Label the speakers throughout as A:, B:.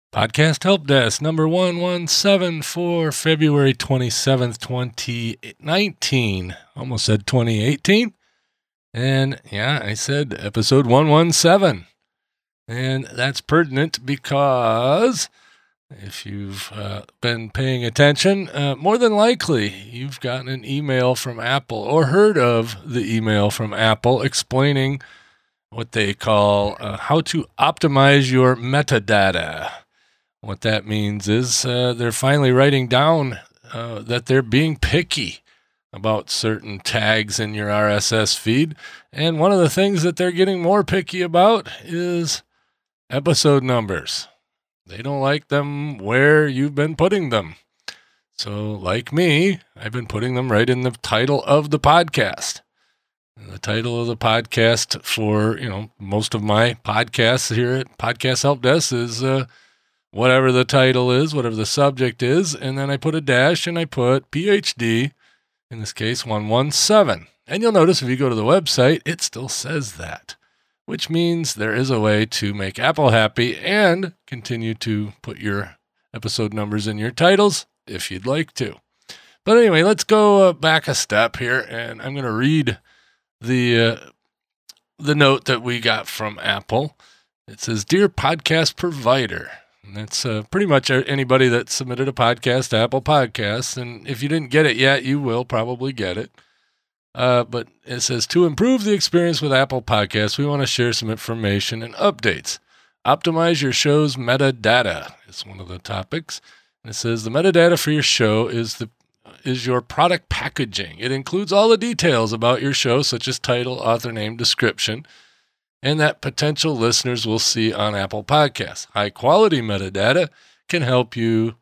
A: Podcast Help Desk number 117 for February 27th, 2019. Almost said 2018. And yeah, I said episode 117. And that's pertinent because if you've been paying attention, more than likely you've gotten an email from Apple or heard of the email from Apple explaining what they call how to optimize your metadata. What that means is they're finally writing down that they're being picky about certain tags in your RSS feed. And one of the things that they're getting more picky about is episode numbers. They don't like them where you've been putting them. So like me, I've been putting them right in the title of the podcast. And the title of the podcast for, most of my podcasts here at Podcast Help Desk is whatever the title is, whatever the subject is, and then I put a dash and I put PhD, in this case 117. And you'll notice if you go to the website, it still says that, which means there is a way to make Apple happy and continue to put your episode numbers in your titles if you'd like to. But anyway, let's go back a step here, and I'm going to read the note that we got from Apple. It says, "Dear podcast provider." And that's pretty much anybody that submitted a podcast to Apple Podcasts. And if you didn't get it yet, you will probably get it. But it says, to improve the experience with Apple Podcasts, we want to share some information and updates. Optimize your show's metadata is one of the topics. And it says the metadata for your show is your product packaging. It includes all the details about your show, such as title, author name, description, and that potential listeners will see on Apple Podcasts. High-quality metadata can help your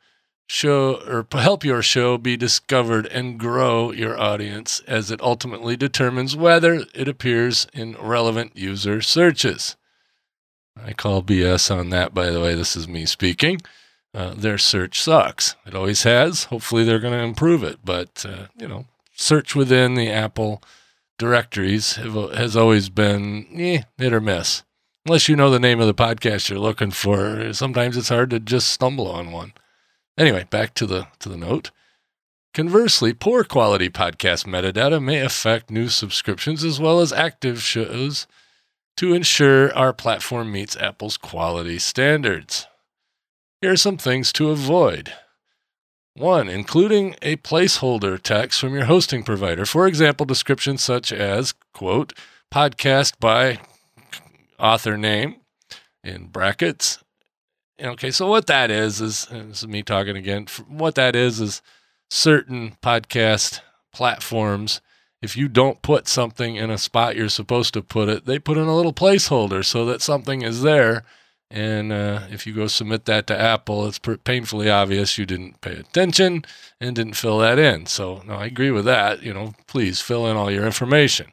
A: show be discovered and grow your audience as it ultimately determines whether it appears in relevant user searches. I call BS on that, by the way. This is me speaking. Their search sucks. It always has. Hopefully they're going to improve it. But, search within the Apple directories has always been hit or miss. Unless you know the name of the podcast you're looking for, sometimes it's hard to just stumble on one. Anyway, back to the note. Conversely, poor quality podcast metadata may affect new subscriptions as well as active shows to ensure our platform meets Apple's quality standards. Here are some things to avoid. 1. Including a placeholder text from your hosting provider. For example, descriptions such as, quote, podcast by author name, in brackets. Okay, so what that is this is me talking again, what that is certain podcast platforms, if you don't put something in a spot you're supposed to put it, they put in a little placeholder so that something is there. And if you go submit that to Apple, it's painfully obvious you didn't pay attention and didn't fill that in. So, no, I agree with that. Please fill in all your information.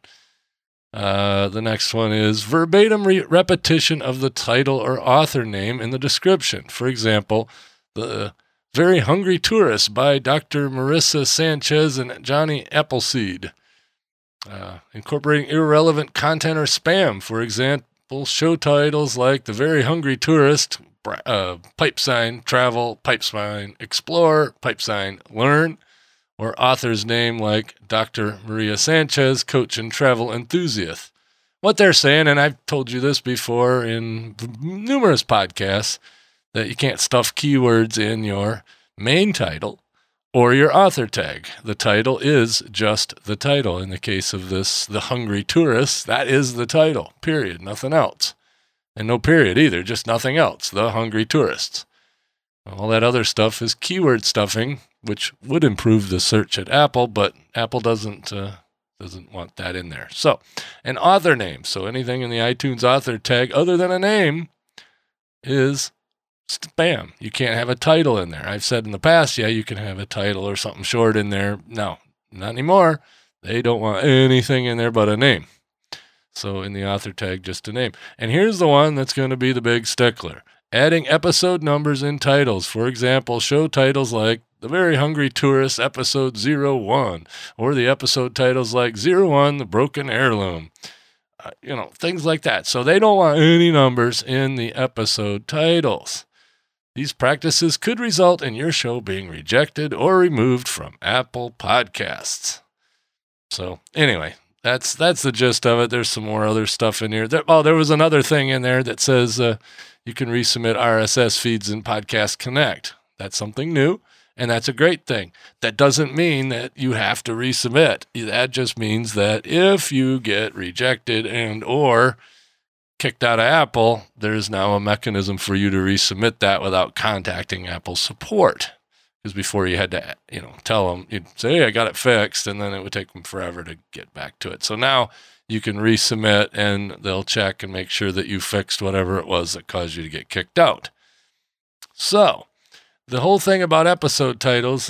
A: The next one is verbatim repetition of the title or author name in the description. For example, The Very Hungry Tourist by Dr. Marissa Sanchez and Johnny Appleseed. Incorporating irrelevant content or spam. For example, show titles like The Very Hungry Tourist, pipe sign, travel, pipe sign, explore, pipe sign, learn, or author's name like Dr. Maria Sanchez, coach and travel enthusiast. What they're saying, and I've told you this before in numerous podcasts, that you can't stuff keywords in your main title or your author tag. The title is just the title. In the case of this, The Hungry Tourist, that is the title, period, nothing else. And no period either, just nothing else, The Hungry Tourists. All that other stuff is keyword stuffing, which would improve the search at Apple, but Apple doesn't want that in there. So, an author name. So anything in the iTunes author tag other than a name is spam. You can't have a title in there. I've said in the past, you can have a title or something short in there. No, not anymore. They don't want anything in there but a name. So in the author tag, just a name. And here's the one that's going to be the big stickler. Adding episode numbers in titles. For example, show titles like The Very Hungry Tourist, episode 01, or the episode titles like 01, The Broken Heirloom. Things like that. So they don't want any numbers in the episode titles. These practices could result in your show being rejected or removed from Apple Podcasts. So anyway, that's the gist of it. There's some more other stuff in here. There was another thing in there that says you can resubmit RSS feeds in Podcast Connect. That's something new, and that's a great thing. That doesn't mean that you have to resubmit. That just means that if you get rejected and or kicked out of Apple, there's now a mechanism for you to resubmit that without contacting Apple support. Because before you had to, tell them, you'd say, hey, I got it fixed, and then it would take them forever to get back to it. So now you can resubmit, and they'll check and make sure that you fixed whatever it was that caused you to get kicked out. So the whole thing about episode titles,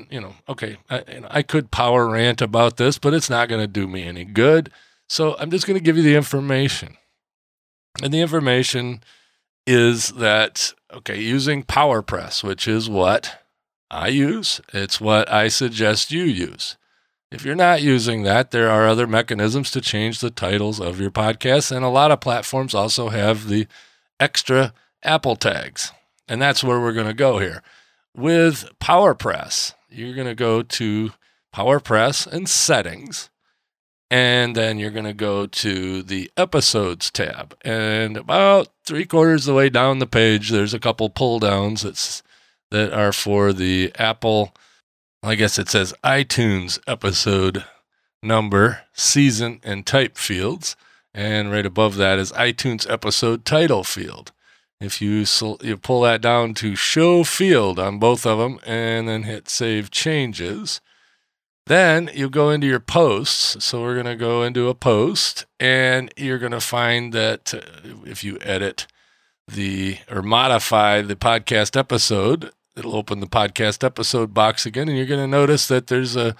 A: I could power rant about this, but it's not going to do me any good. So I'm just going to give you the information. And the information is that, using PowerPress, which is what I use, it's what I suggest you use. If you're not using that, there are other mechanisms to change the titles of your podcasts, and a lot of platforms also have the extra Apple tags, and that's where we're going to go here. With PowerPress, you're going to go to PowerPress and Settings, and then you're going to go to the Episodes tab, and about 3/4 of the way down the page, there's a couple pull downs that are for the Apple, I guess it says iTunes episode number, season, and type fields. And right above that is iTunes episode title field. If you pull that down to show field on both of them and then hit save changes, then you go into your posts. So we're going to go into a post, and you're going to find that if you edit or modify the podcast episode, it'll open the podcast episode box again, and you're going to notice that there's a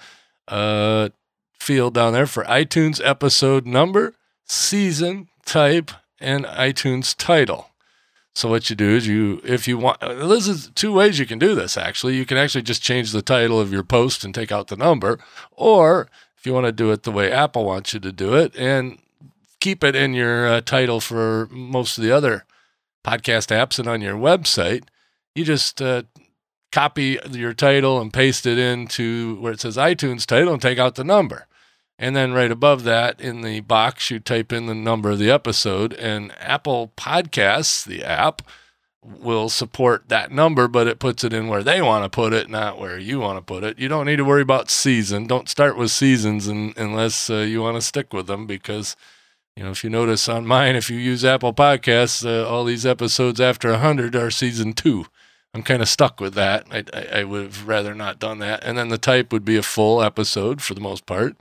A: field down there for iTunes episode number, season, type, and iTunes title. So what you do is if you want, this is 2 ways you can do this, actually. You can actually just change the title of your post and take out the number, or if you want to do it the way Apple wants you to do it and keep it in your title for most of the other podcast apps and on your website, you just copy your title and paste it into where it says iTunes title and take out the number. And then right above that in the box, you type in the number of the episode, and Apple Podcasts, the app, will support that number, but it puts it in where they want to put it, not where you want to put it. You don't need to worry about season. Don't start with seasons unless you want to stick with them, because if you notice on mine, if you use Apple Podcasts, all these episodes after 100 are season 2. I'm kind of stuck with that. I would have rather not done that. And then the type would be a full episode for the most part.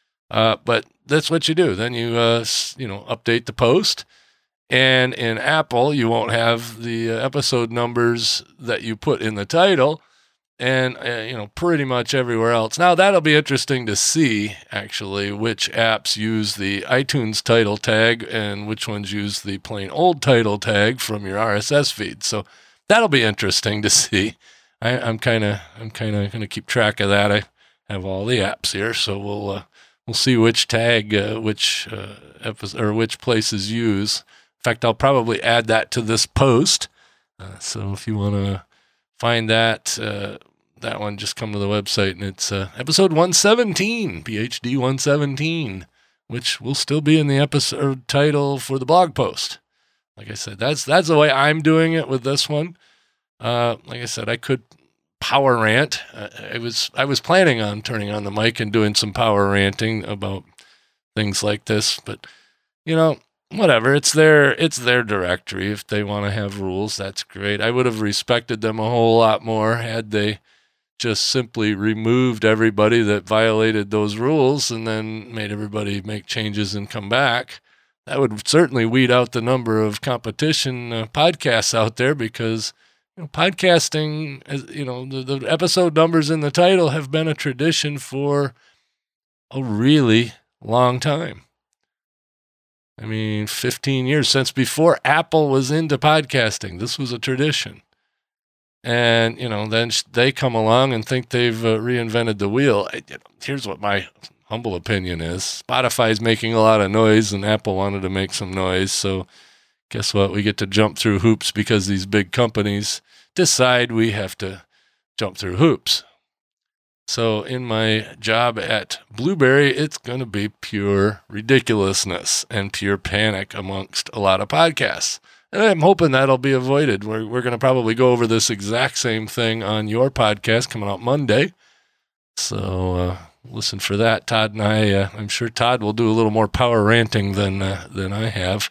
A: But that's what you do. Then you, update the post. And in Apple, you won't have the episode numbers that you put in the title. And, pretty much everywhere else. Now, that'll be interesting to see, actually, which apps use the iTunes title tag and which ones use the plain old title tag from your RSS feed. So that'll be interesting to see. I'm kind of going to keep track of that. I have all the apps here, so we'll see which tag, which episode or which places use. In fact, I'll probably add that to this post. So if you want to find that one, just come to the website, and it's episode 117, PhD 117, which will still be in the episode title for the blog post. Like I said, that's the way I'm doing it with this one. Like I said, I could power rant. I was planning on turning on the mic and doing some power ranting about things like this, but whatever. It's their directory. If they want to have rules, that's great. I would have respected them a whole lot more had they just simply removed everybody that violated those rules and then made everybody make changes and come back. That would certainly weed out the number of competition podcasts out there, because podcasting, the episode numbers in the title have been a tradition for a really long time. 15 years, since before Apple was into podcasting. This was a tradition. And, then they come along and think they've reinvented the wheel. Here's what my humble opinion is. Spotify's making a lot of noise, and Apple wanted to make some noise. So guess what? We get to jump through hoops because these big companies decide we have to jump through hoops. So in my job at Blueberry, it's going to be pure ridiculousness and pure panic amongst a lot of podcasts. And I'm hoping that'll be avoided. We're going to probably go over this exact same thing on your podcast coming out Monday. So listen for that, Todd and I. I'm sure Todd will do a little more power ranting than I have.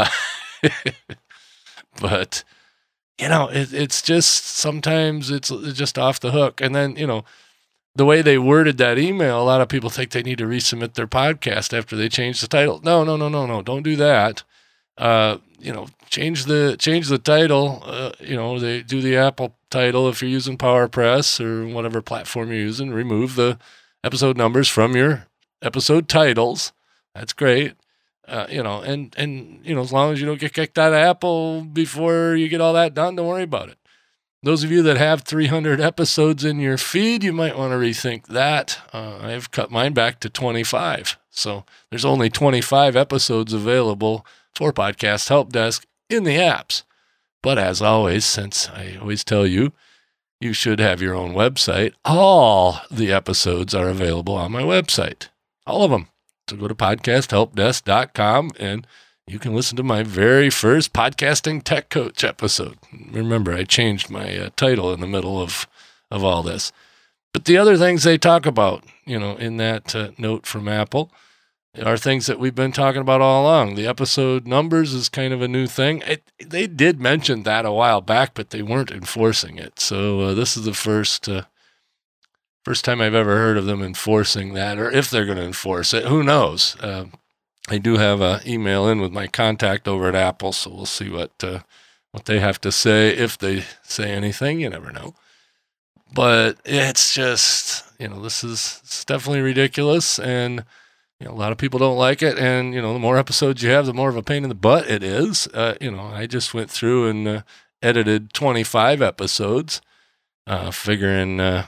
A: But, it's just sometimes it's just off the hook. And then, the way they worded that email, a lot of people think they need to resubmit their podcast after they change the title. No, don't do that. Change the title. They do the Apple title if you're using PowerPress or whatever platform you're using. Remove the episode numbers from your episode titles. That's great. As long as you don't get kicked out of Apple before you get all that done, don't worry about it. Those of you that have 300 episodes in your feed, you might want to rethink that. I've cut mine back to 25. So there's only 25 episodes available for Podcast Help Desk in the apps. But as always, since I always tell you, you should have your own website. All the episodes are available on my website. All of them. So go to podcasthelpdesk.com and you can listen to my very first Podcasting Tech Coach episode. Remember, I changed my title in the middle of all this. But the other things they talk about, in that note from Apple are things that we've been talking about all along. The episode numbers is kind of a new thing. They did mention that a while back, but they weren't enforcing it. So this is the first time I've ever heard of them enforcing that, or if they're going to enforce it. Who knows? I do have an email in with my contact over at Apple, so we'll see what they have to say. If they say anything, you never know. But it's just, it's definitely ridiculous, and a lot of people don't like it. And the more episodes you have, the more of a pain in the butt it is. I just went through and edited 25 episodes, figuring that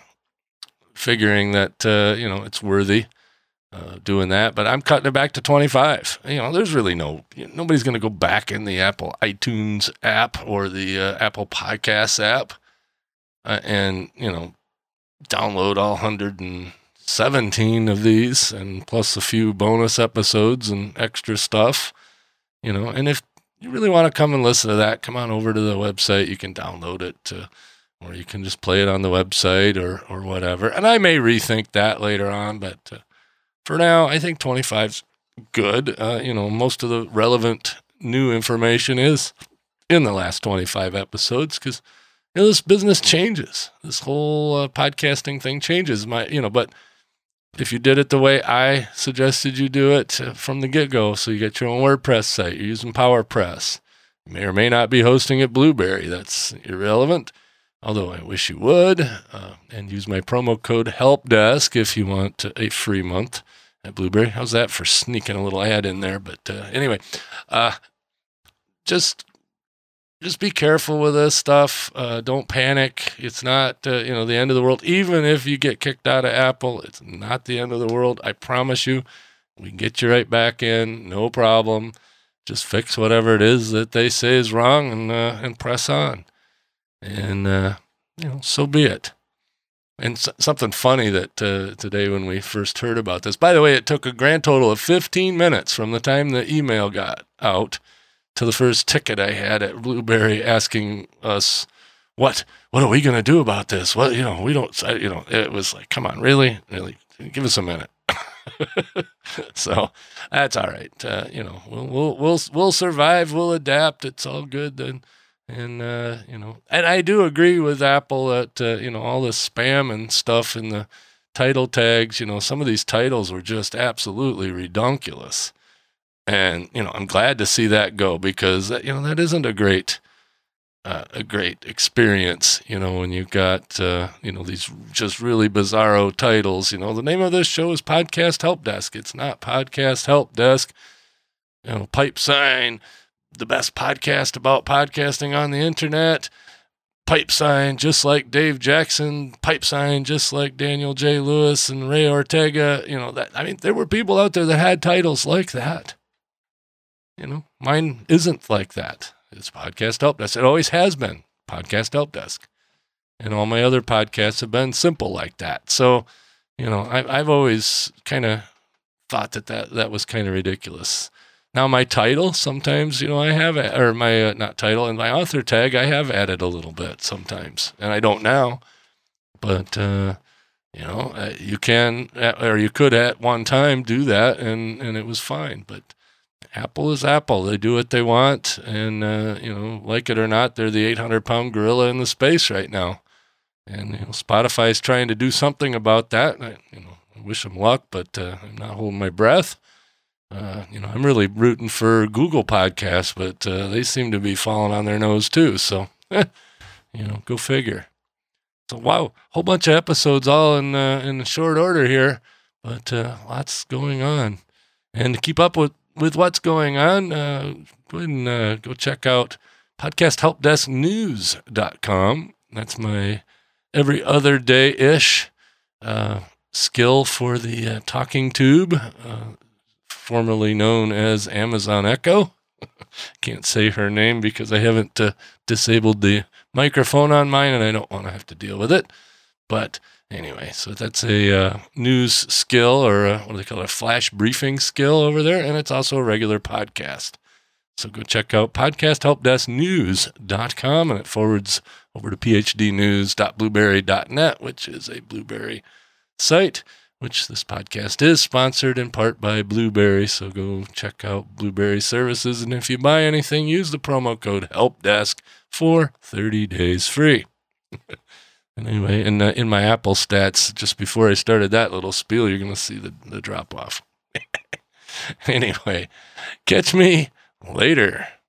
A: it's worthy. Doing that, but I'm cutting it back to 25. There's really nobody's going to go back in the Apple iTunes app or the Apple Podcasts app and download all 117 of these and plus a few bonus episodes and extra stuff, and if you really want to come and listen to that, come on over to the website. You can download it or you can just play it on the website or whatever. And I may rethink that later on, but for now, I think 25's good. Most of the relevant new information is in the last 25 episodes because this business changes. This whole podcasting thing changes. But if you did it the way I suggested you do it from the get-go, so you get your own WordPress site, you're using PowerPress, you may or may not be hosting at Blueberry. That's irrelevant. Although I wish you would, and use my promo code HELPDESK if you want a free month at Blueberry. How's that for sneaking a little ad in there? But anyway, just be careful with this stuff. Don't panic. It's not the end of the world. Even if you get kicked out of Apple, it's not the end of the world. I promise you, we can get you right back in, no problem. Just fix whatever it is that they say is wrong and press on. And, so be it. And something funny that today when we first heard about this, by the way, it took a grand total of 15 minutes from the time the email got out to the first ticket I had at Blueberry asking us, what are we going to do about this? Well, we don't, it was like, come on, really, give us a minute. So that's all right. We'll survive. We'll adapt. It's all good then. And, and I do agree with Apple that, all the spam and stuff in the title tags, some of these titles were just absolutely redonkulous. And, I'm glad to see that go because, that isn't a great experience, when you've got, these just really bizarro titles. The name of this show is Podcast Help Desk. It's not Podcast Help Desk, pipe sign, the best podcast about podcasting on the internet, pipe sign, just like Dave Jackson, pipe sign, just like Daniel J. Lewis and Ray Ortega, there were people out there that had titles like that. Mine isn't like that. It's Podcast Help Desk. It always has been Podcast Help Desk. And all my other podcasts have been simple like that. So, I've always kind of thought that was kind of ridiculous. Now my title, sometimes, I have, or my, not title, and my author tag, I have added a little bit sometimes. And I don't now. But, you can, or you could at one time do that, and it was fine. But Apple is Apple. They do what they want. And, like it or not, they're the 800-pound gorilla in the space right now. And Spotify is trying to do something about that. I wish them luck, but I'm not holding my breath. I'm really rooting for Google Podcasts, but they seem to be falling on their nose too. So, go figure. So, wow, whole bunch of episodes all in short order here, but lots going on. And to keep up with what's going on, go ahead and go check out podcasthelpdesknews.com. That's my every other day-ish skill for the talking tube, formerly known as Amazon Echo. Can't say her name because I haven't disabled the microphone on mine, and I don't want to have to deal with it. But anyway, so that's a news skill, or what do they call it, a flash briefing skill over there, and it's also a regular podcast. So go check out podcasthelpdesknews.com, and it forwards over to phdnews.blueberry.net, which is a Blueberry site, which this podcast is sponsored in part by Blueberry. So go check out Blueberry services, and if you buy anything, use the promo code HELPDESK for 30 days free. And anyway, in my Apple stats, just before I started that little spiel, you're going to see the drop-off. Anyway, catch me later.